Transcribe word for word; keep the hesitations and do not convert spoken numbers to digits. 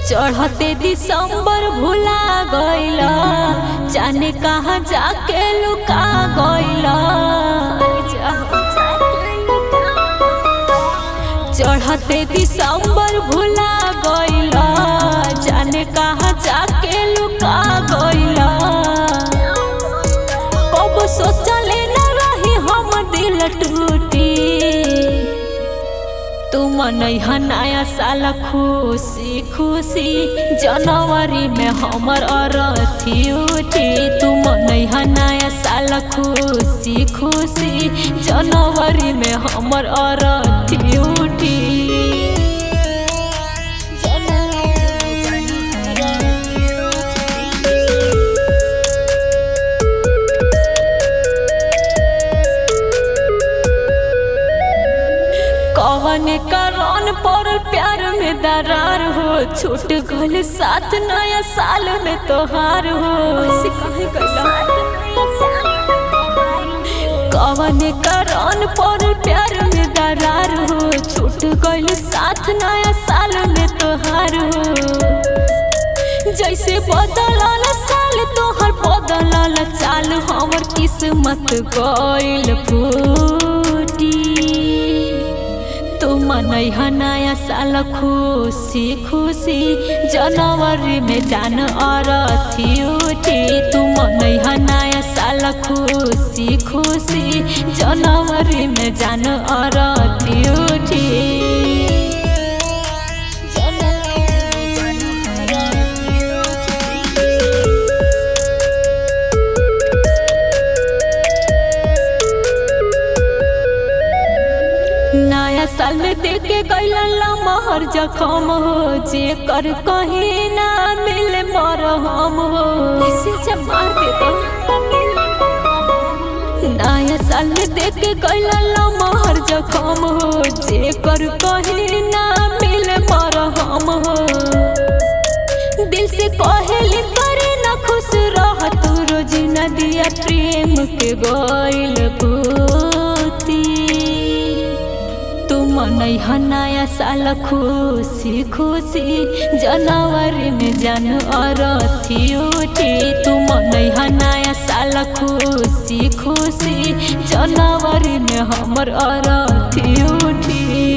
चढ़ते दिसंबर भुला गइला, जाने कहाँ जाके लुका गइला। चढ़ते दिसंबर भुला गइला, जाने कहाँ जाके लुका गइला। कब सोचले न रही हम दिल टूटी, तू मनैहा नया साल खुशी खुशी, जनवरी में हमर अरथी उठी। तू मनैहा नया साल खुशी खुशी, जनवरी में हमर अरथी उठी। कवन कारण पर प्यार में दरार हो, छूट गल साथ नया साल में तोहार हो। कवन कारण पर प्यार में दरार हो, छूट गल साथ नया साल में तोहार हो। जैसे बदलल साल तोहर बदलल चाल, हमर किस्मत गइल फूटी। तू मनैहा नया साल खुशी खुशी, जनवरी में जान अरथी उठी। तू मनैहा नया साल खुशी खुशी, जनवरी में जान अरथी उठी। नया साल में देखे गइला महर जखम हो, जे कर कहीं ना मिले मरहम हो। मार दे तो नया साल में देखे गइला महर जखम हो, जे कर कहीं ना मिले मरहम हो। दिल से कहली करे ना खुश रह, तू रोज नदिया प्रेम के गइल भूती। मनैहा नया साल खुशी खुशी, जनवरी में जान अरथी उठी। तू मनैहा नया साल खुशी खुशी, जनवरी में हमर अरथी उठी।